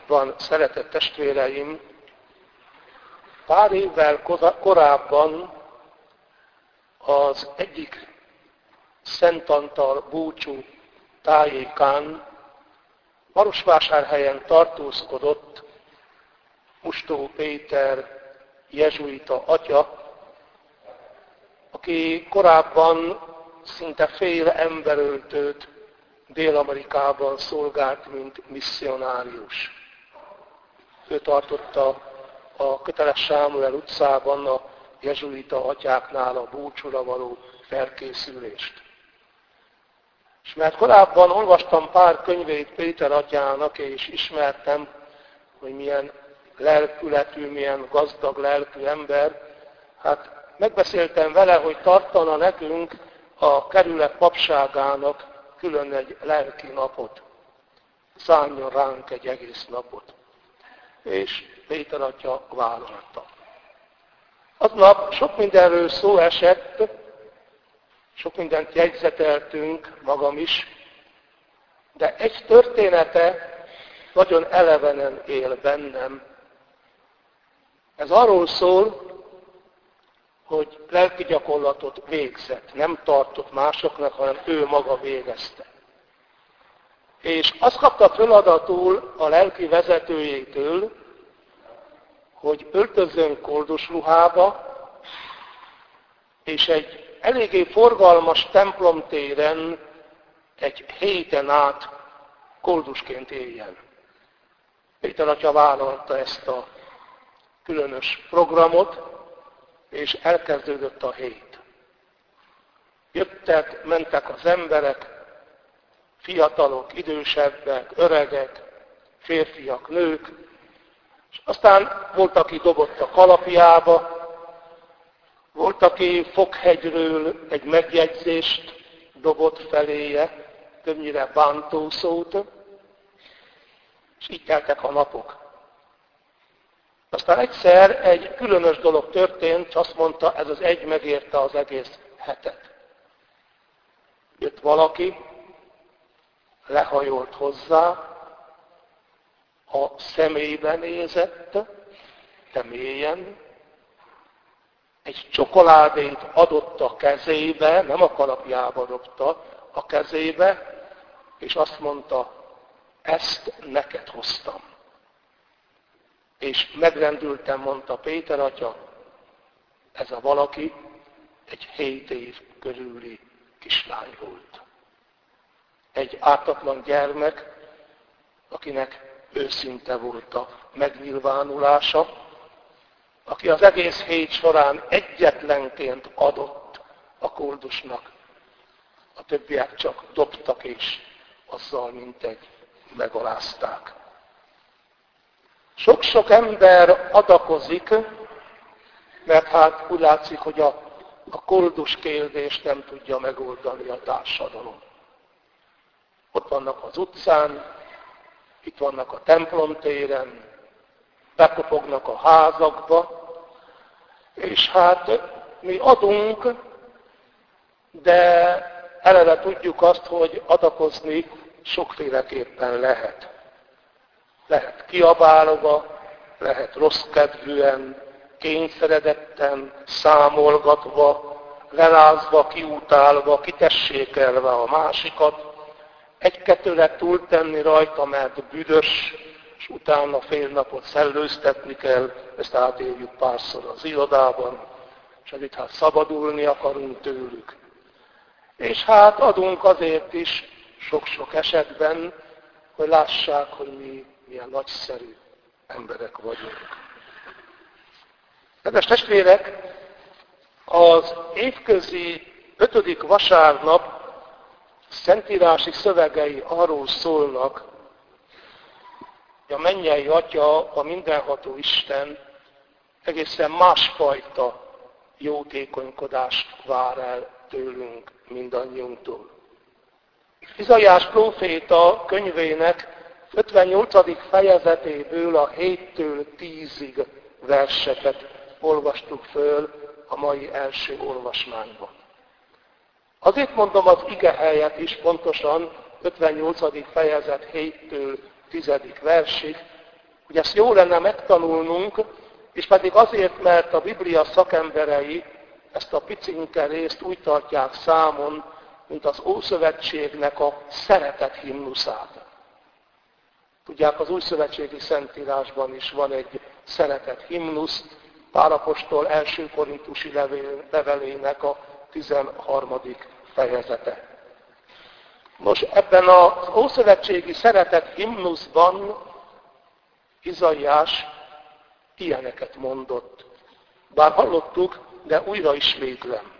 Krisztusban, szeretett testvéreim, pár évvel korábban az egyik Szent Antal búcsú tájékán Marosvásárhelyen tartózkodott Mustó Péter jezsuita atya, aki korábban szinte fél emberöltőt Dél-Amerikában szolgált, mint misszionárius. Ő tartotta a Köteles Sámuel utcában a jezsuita atyáknál a búcsúra való felkészülést. És mert korábban olvastam pár könyvét Péter atyának, és ismertem, hogy milyen lelkületű, milyen gazdag lelkű ember, hát megbeszéltem vele, hogy tartana nekünk a kerület papságának külön egy lelki napot. Szálljon ránk egy egész napot. És Péter atya vállalta. Aznap sok mindenről szó esett, sok mindent jegyzeteltünk, magam is, de egy története nagyon elevenen él bennem. Ez arról szól, hogy lelki gyakorlatot végzett, nem tartott másoknak, hanem ő maga végezte. És azt kapta feladatul a lelki vezetőjétől, hogy öltözzön koldusruhába, és egy eléggé forgalmas templomtéren egy héten át koldusként éljen. Péter atya vállalta ezt a különös programot, és elkezdődött a hét. Jöttek, mentek az emberek, fiatalok, idősebbek, öregek, férfiak, nők, és aztán volt, aki dobott a kalapjába, volt, aki Fokhegyről egy megjegyzést dobott feléje, többnyire bántó szót, és így teltek a napok. Aztán egyszer egy különös dolog történt, és azt mondta, ez az egy megérte az egész hetet. Jött valaki, lehajolt hozzá, a szemébe nézett, de mélyen, egy csokoládét adott a kezébe, nem a kalapjába dobta, a kezébe, és azt mondta, ezt neked hoztam. És megrendültem, mondta Péter atya, ez a valaki egy 7 év körüli kislány volt. Egy ártatlan gyermek, akinek őszinte volt a megnyilvánulása, aki az egész hét során egyetlenként adott a koldusnak. A többiek csak dobtak, és azzal mintegy megalázták. Sok-sok ember adakozik, mert hát úgy látszik, hogy a koldus kérdést nem tudja megoldani a társadalom. Ott vannak az utcán, itt vannak a templomtéren, bekopognak a házakba, és hát mi adunk, de eleve tudjuk azt, hogy adakozni sokféleképpen lehet. Lehet kiabálva, lehet rossz kedvűen, kényszeredetten, számolgatva, lelázva, kiutálva, kitessékelve a másikat, egy-kettőre túltenni rajta, mert büdös, és utána fél napot szellőztetni kell, ezt átéljük párszor az irodában, és itt hát szabadulni akarunk tőlük. És hát adunk azért is sok-sok esetben, hogy lássák, hogy mi milyen nagyszerű emberek vagyunk. Kedves testvérek, az évközi 5. vasárnap szentírási szövegei arról szólnak, hogy a mennyei Atya, a mindenható Isten egészen másfajta jótékonykodást vár el tőlünk, mindannyiunktól. Izaiás próféta könyvének 58. fejezetéből a 7-től 10-ig verseket olvastuk föl a mai első olvasmányban. Azért mondom az igehelyet is pontosan 58. fejezet 7-től 10. versig, Ugye ezt jó lenne megtanulnunk, és pedig azért, mert a Biblia szakemberei ezt a picinke részt úgy tartják számon, mint az Ószövetségnek a szeretet himnuszát. Tudják, az Újszövetségi Szentírásban is van egy szeretet himnusz, Pál apostol első korintusi levelének a 13. fejezete. Nos, ebben az Ószövetségi szeretet himnuszban Izaiás ilyeneket mondott. Bár hallottuk, de újra ismétlem.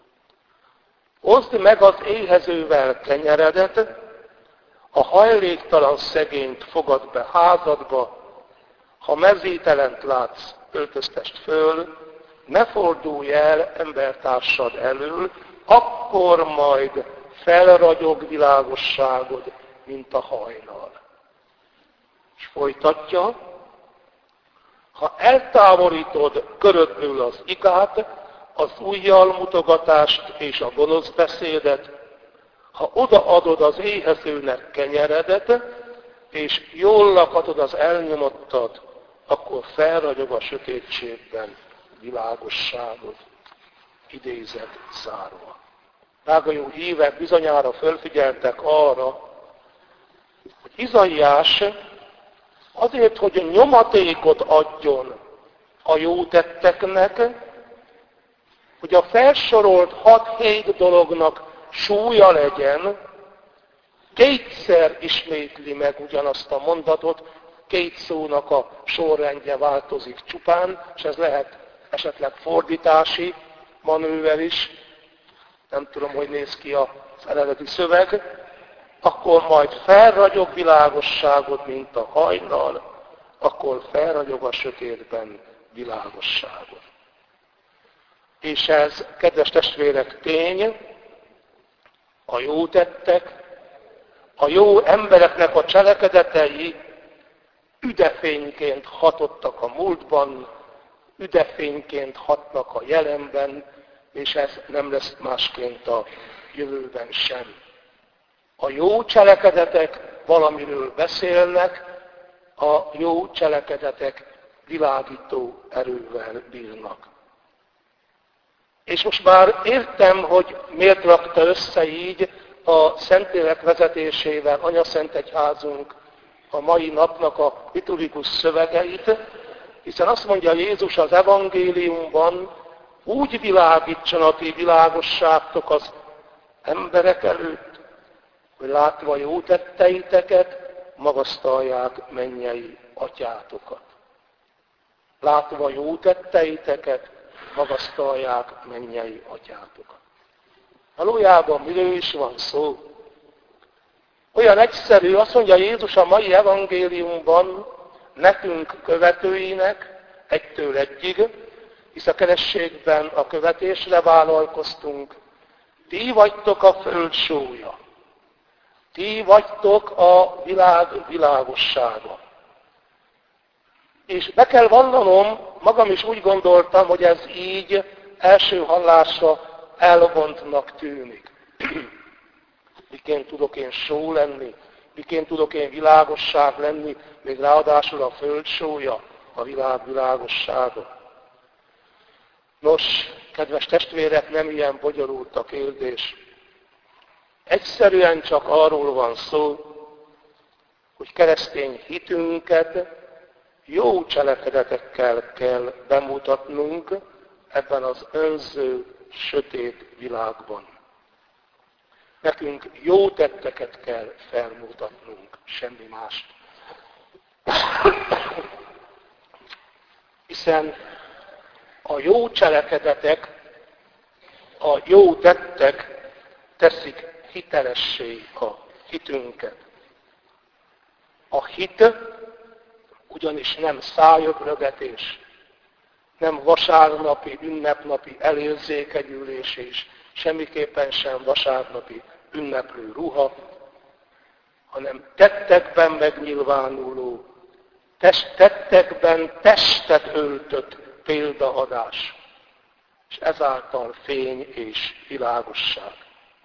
Oszd meg az éhezővel kenyeredet, a hajléktalan szegényt fogad be házadba, ha mezítelent látsz, öltöztest föl, ne fordulj el embertársad elől, akkor majd felragyog világosságod, mint a hajnal. És folytatja, ha eltávolítod körödből az igát, az ujjal mutogatást és a gonosz beszédet, ha odaadod az éhezőnek kenyeredet, és jól lakatod az elnyomottat, akkor felragyog a sötétségben világosságod. Idézet zárva. Drága jó hívek, bizonyára fölfigyeltek arra, hogy Izaiás azért, hogy nyomatékot adjon a jó tetteknek, hogy a felsorolt 6-7 dolognak súlya legyen, kétszer ismétli meg ugyanazt a mondatot, 2 szónak a sorrendje változik csupán, és ez lehet esetleg fordítási manőver is, nem tudom, hogy néz ki az eredeti szöveg, akkor majd felragyog világosságod, mint a hajnal, akkor felragyog a sötétben világosságod. És ez, kedves testvérek, tény, a jó tettek, a jó embereknek a cselekedetei üdefényként hatottak a múltban, üdefényként hatnak a jelenben, és ez nem lesz másként a jövőben sem. A jó cselekedetek valamiről beszélnek, a jó cselekedetek világító erővel bírnak. És most már értem, hogy miért rakta össze így a Szentlélek vezetésével Anyaszentegyházunk a mai napnak a liturgikus szövegeit, hiszen azt mondja Jézus az evangéliumban, úgy világítson a ti világosságtok az emberek előtt, hogy látva jó tetteiteket, magasztalják mennyei atyátokat. Látva jó tetteiteket, magasztalják mennyei atyátokat. Valójában miről is van szó? Olyan egyszerű, azt mondja Jézus a mai evangéliumban nekünk követőinek, 1-től 1-ig, hisz a kerességben a követésre vállalkoztunk. Ti vagytok a föld sója. Ti vagytok a világ világossága. És be kell vallanom, magam is úgy gondoltam, hogy ez így első hallásra elvontnak tűnik. Miként tudok én só lenni? Miként tudok én világosság lenni? Még ráadásul a föld sója, a világ világossága. Nos, kedves testvérek, nem ilyen bonyolult a kérdés. Egyszerűen csak arról van szó, hogy keresztény hitünket jó cselekedetekkel kell bemutatnunk ebben az önző, sötét világban. Nekünk jó tetteket kell felmutatnunk, semmi mást. Hiszen a jó cselekedetek, a jó tettek teszik hitelessé a hitünket. A hit ugyanis nem szájöprögetés, nem vasárnapi, ünnepnapi elérzékenyülés és semmiképpen sem vasárnapi ünneplő ruha, hanem tettekben megnyilvánuló, tettekben testet öltött példaadás, és ezáltal fény és világosság.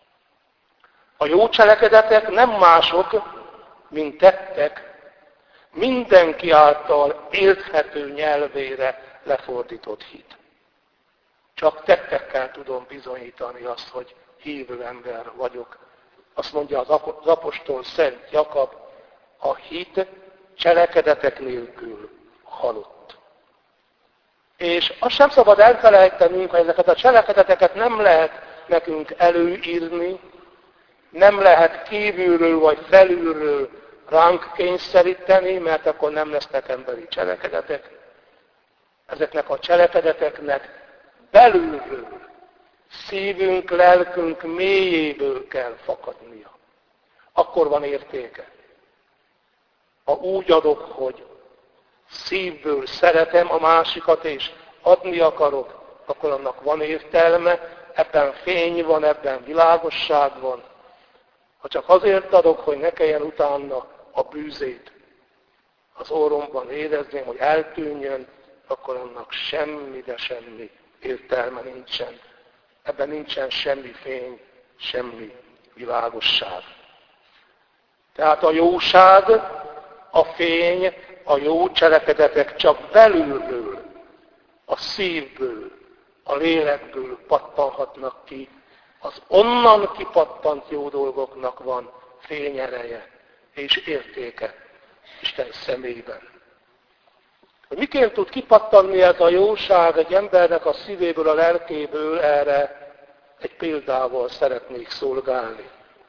A jó cselekedetek nem mások, mint tettek, mindenki által érthető nyelvére lefordított hit. Csak tettekkel tudom bizonyítani azt, hogy hívő ember vagyok. Azt mondja az apostol Szent Jakab, a hit cselekedetek nélkül halott. És azt sem szabad elfelejtenünk, hogy ezeket a cselekedeteket nem lehet nekünk előírni, nem lehet kívülről vagy felülről ránk kényszeríteni, mert akkor nem lesznek emberi cselekedetek. Ezeknek a cselekedeteknek belülről, szívünk, lelkünk mélyéből kell fakadnia. Akkor van értéke. Ha úgy adok, hogy szívből szeretem a másikat és adni akarok, akkor annak van értelme, ebben fény van, ebben világosság van. Ha csak azért adok, hogy ne kelljen utána a bűzét az orromban érezném, hogy eltűnjön, akkor annak semmi, de semmi értelme nincsen. Ebben nincsen semmi fény, semmi világosság. Tehát a jóság, a fény, a jó cselekedetek csak belülről, a szívből, a lélekből pattanhatnak ki. Az onnan kipattant jó dolgoknak van fényereje és értéke Isten szemében. Hogy miként tud kipattanni ez a jóság egy embernek a szívéből, a lelkéből, erre egy példával szeretnék szolgálni.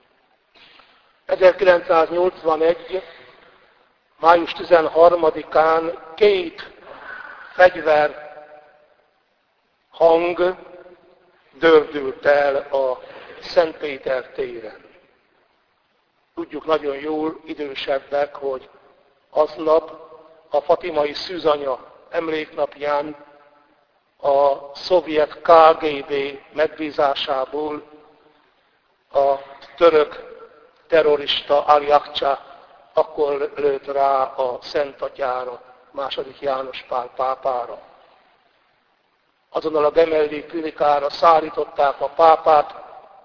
1981. május 13-án két fegyver hang dördült el a Szent Péter téren. Tudjuk nagyon jól, idősebbek, hogy aznap a fatimai szűzanya emléknapján a szovjet KGB megbízásából a török terrorista Ali Akça akkor lőtt rá a Szent Atyára, II. János Pál pápára. Azonnal a Gemelli klinikára szállították a pápát,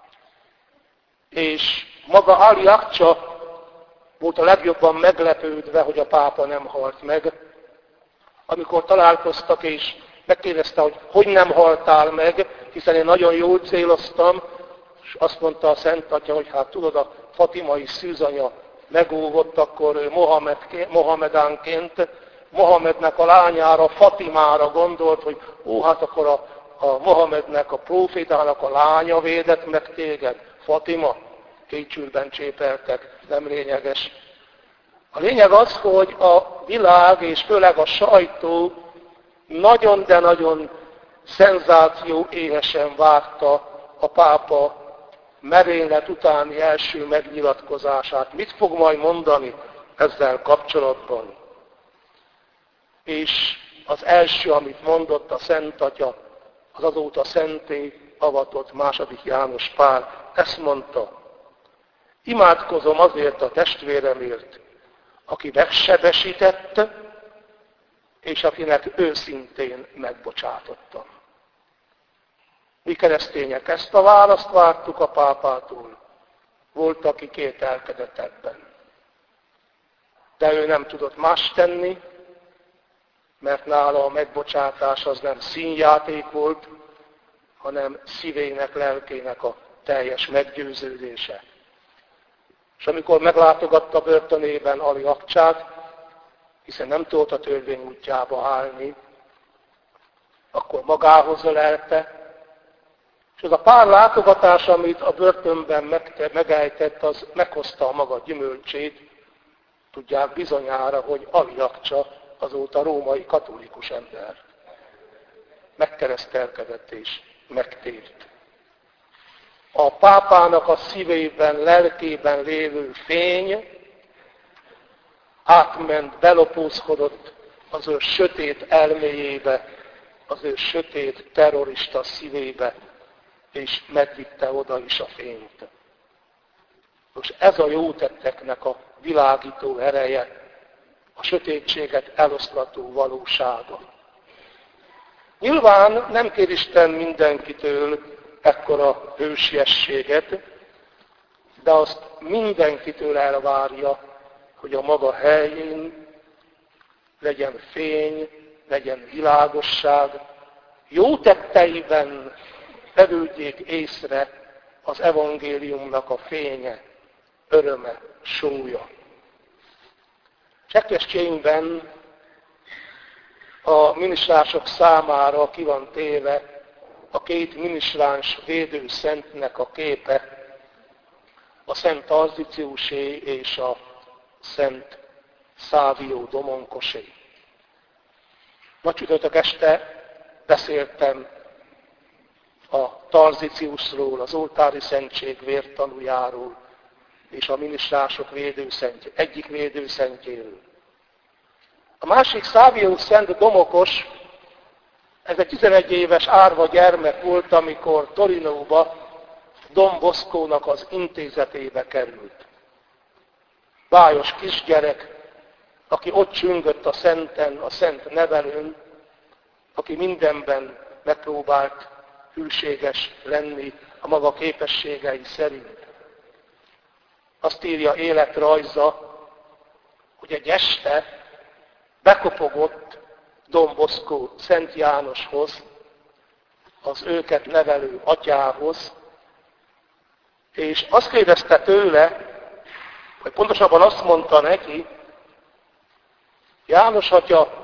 és maga Ali Akça volt a legjobban meglepődve, hogy a pápa nem halt meg. Amikor találkoztak, és megkérdezte, hogy nem haltál meg, hiszen én nagyon jól céloztam, és azt mondta a Szent Atya, hogy hát tudod, a fatimai szűzanya megóvott, akkor ő Mohamedánként Mohamednek a lányára, Fatimára gondolt, hogy hát akkor a Mohamednek, a prófétának a lánya védett meg téged. Fatima, kétségben csépeltek, nem lényeges. A lényeg az, hogy a világ és főleg a sajtó nagyon, de nagyon szenzáció éhesen várta a pápa merénylet utáni első megnyilatkozását. Mit fog majd mondani ezzel kapcsolatban? És az első, amit mondott a Szent Atya, az azóta szenté avatott II. János Pál, ezt mondta: imádkozom azért a testvéremért, aki megsebesített, és akinek őszintén megbocsátottam. Mi keresztények ezt a választ vártuk a pápától. Volt, aki kételkedett ebben. De ő nem tudott más tenni, mert nála a megbocsátás az nem színjáték volt, hanem szívének, lelkének a teljes meggyőződése. És amikor meglátogatta börtönében Ali Akcsát, hiszen nem tudott a törvény útjába állni, akkor magához ölelte, és az a pár látogatás, amit a börtönben megejtett, az meghozta a maga gyümölcsét. Tudják bizonyára, hogy Ali Akcsa azóta római katolikus ember. Megkeresztelkedett és megtért. A pápának a szívében, lelkében lévő fény átment, belopózkodott az ő sötét elméjébe, az ő sötét terrorista szívébe, és megvitte oda is a fényt. És ez a jó tetteknek a világító ereje, a sötétséget eloszlató valósága. Nyilván nem kér Isten mindenkitől ekkora hősiességet, de azt mindenkitől elvárja, hogy a maga helyén legyen fény, legyen világosság, jó tetteiben vevődjék észre az evangéliumnak a fénye, öröme, súlya. Csekkességben a minisztránsok számára ki van téve a két minisztráns védőszentnek a képe, a Szent Tarziciusé és a Szent Szávió Domonkosé. Ma csütörtök este beszéltem a Tarziciusról, az oltári szentség vértanújáról, és a minisztrások egyik védőszentjéről. A másik Szávió Szent Domokos, ez egy 11 éves árva gyermek volt, amikor Torinóba Don Boscónak az intézetébe került. Bájos kisgyerek, aki ott csüngött a szenten, a szent nevelőn, aki mindenben megpróbált hűséges lenni a maga képességei szerint. Azt írja életrajza, hogy egy este bekopogott Don Bosco Szent Jánoshoz, az őket nevelő atyához, és azt kérdezte tőle, vagy pontosabban azt mondta neki, János atya,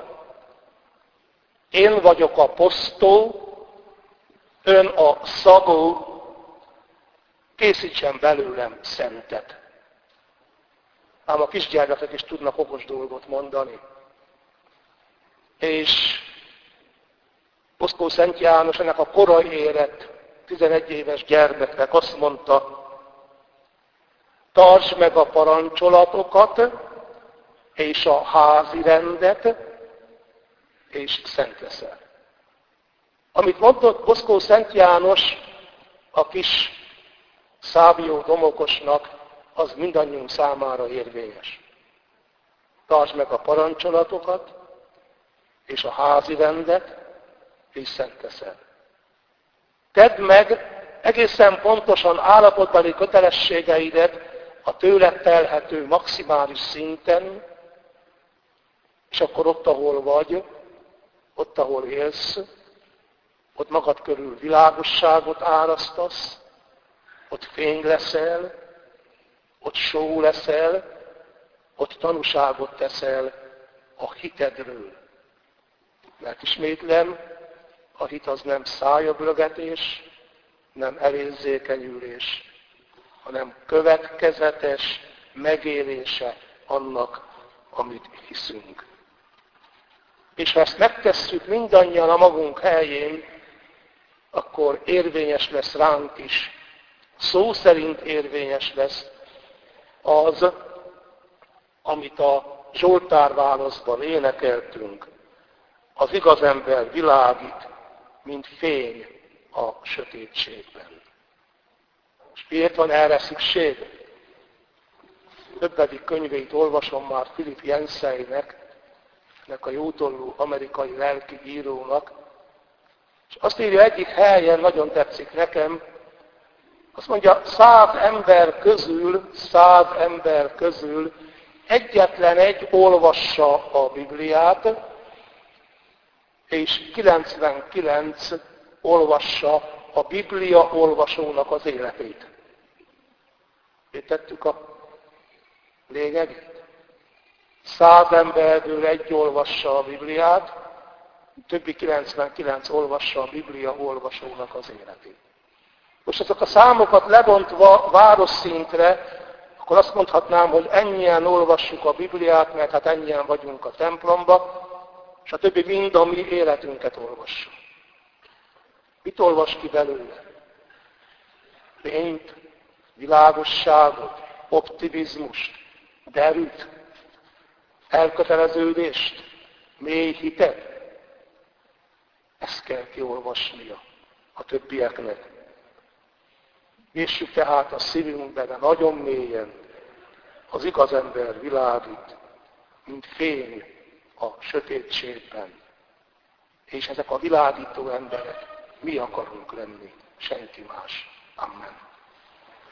én vagyok a posztó, ön a szabó, készítsen belőlem szentet. Ám a kisgyermekek is tudnak okos dolgot mondani. És Bosco Szent János ennek a korai érett 11 éves gyermeknek azt mondta, tartsd meg a parancsolatokat, és a házi rendet, és szent leszel. Amit mondott Bosco Szent János a kis Szávió Domokosnak, az mindannyiunk számára érvényes. Tartsd meg a parancsolatokat, és a házi rendet, és szent leszel. Tedd meg egészen pontosan állapotbeli kötelességeidet a tőled telhető maximális szinten, és akkor ott, ahol vagy, ott, ahol élsz, ott magad körül világosságot árasztasz, ott fény leszel, ott só leszel, ott tanúságot teszel a hitedről. Mert ismétlem, a hit az nem szájablögetés, nem elérzékenyülés, hanem következetes megélése annak, amit hiszünk. És ha ezt megtesszük mindannyian a magunk helyén, akkor érvényes lesz ránk is, szó szerint érvényes lesz az, amit a Zsoltárválaszban énekeltünk. Az igaz ember világít, mint fény a sötétségben. És miért van erre szükség? Többedik könyveit olvasom már Philip Yanceynek, a jótollú amerikai lelki írónak, és azt írja egyik helyen, nagyon tetszik nekem, azt mondja, 100 ember közül egyetlen egy olvassa a Bibliát, és 99 olvassa a Biblia olvasónak az életét. Értettük a lényegét? 100 emberből egy olvassa a Bibliát, többi 99 olvassa a Biblia olvasónak az életét. Most ezek a számokat lebontva városszintre, akkor azt mondhatnám, hogy ennyien olvassuk a Bibliát, mert hát ennyien vagyunk a templomba, és a többi mind a mi életünket olvassa. Mit olvas ki belőle? Fényt, világosságot, optimizmust, derűt, elköteleződést, mély hitet? Ezt kell kiolvasnia a többieknek. Nyissuk tehát a szívünkben, de nagyon mélyen, az igaz ember világít, mint fény a sötétségben. És ezek a világító emberek mi akarunk lenni, senki más. Amen.